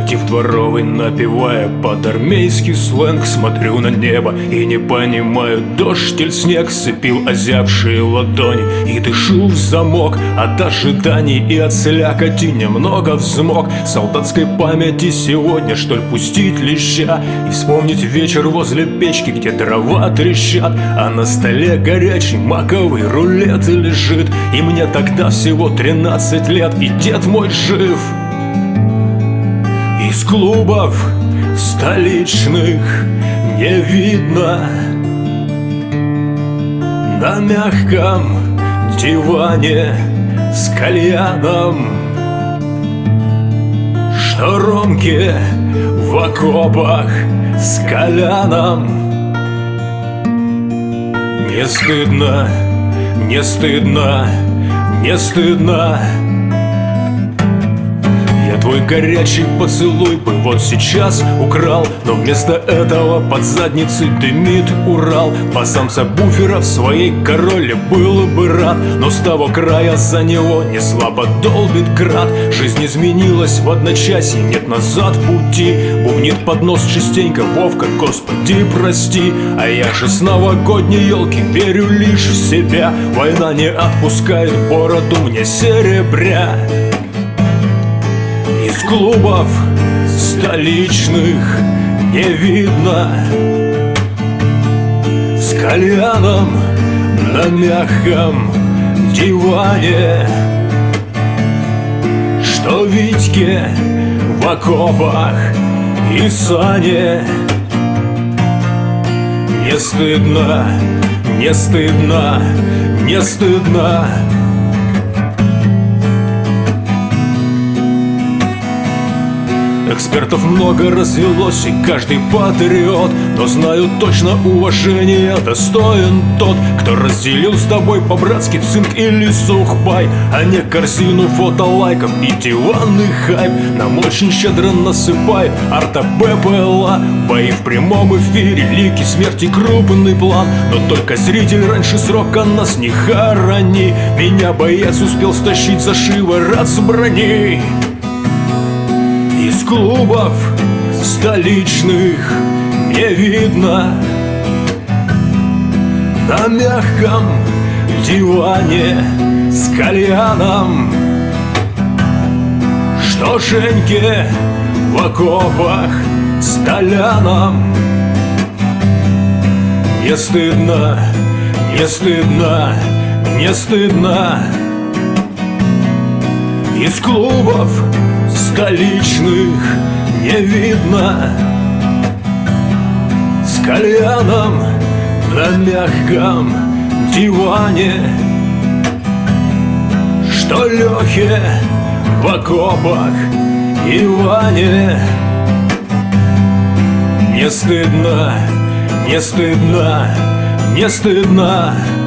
Мотив дворовый напевая под армейский сленг, смотрю на небо и не понимаю, дождь или снег сцепил озябшие ладони и дышу в замок. От ожиданий и от слякоти немного взмок. Солдатской памяти сегодня, что ли, пустить леща и вспомнить вечер возле печки, где дрова трещат, а на столе горячий маковый рулет лежит. И мне тогда всего 13 лет, и дед мой жив. Из клубов столичных не видно на мягком диване с кальяном, что Ромке в окопах с Коляном. Не стыдно, не стыдно, не стыдно. Я твой горячий поцелуй бы вот сейчас украл, но вместо этого под задницей дымит Урал. По самца буфера в своей короле был бы рад, но с того края за него не слабо долбит град. Жизнь изменилась в одночасье, нет назад пути. Бубнит под нос частенько Вовка: Господи, прости. А я же с новогодней елки верю лишь в себя. Война не отпускает бороду мне серебря. Из клубов столичных не видно с кальяном на мягком диване, что Витьке в окопах и Сане. Не стыдно, не стыдно, не стыдно. Экспертов много развелось, и каждый патриот, но знаю точно, уважения достоин тот, кто разделил с тобой по-братски цинк или сухпай, а не корзину фотолайков и диванный хайп. Нам очень щедро насыпает арта БПЛА. Бои в прямом эфире, лики смерти, крупный план. Но только зритель раньше срока нас не хорони. Меня боец успел стащить за шиворот с брони. Из клубов столичных не видно на мягком диване с кальяном, что Женьке в окопах с Толяном. Не стыдно, не стыдно, не стыдно. Из клубов столичных не видно с кальяном на мягком диване, что Лехе в окопах и Ване. Не стыдно, не стыдно, не стыдно.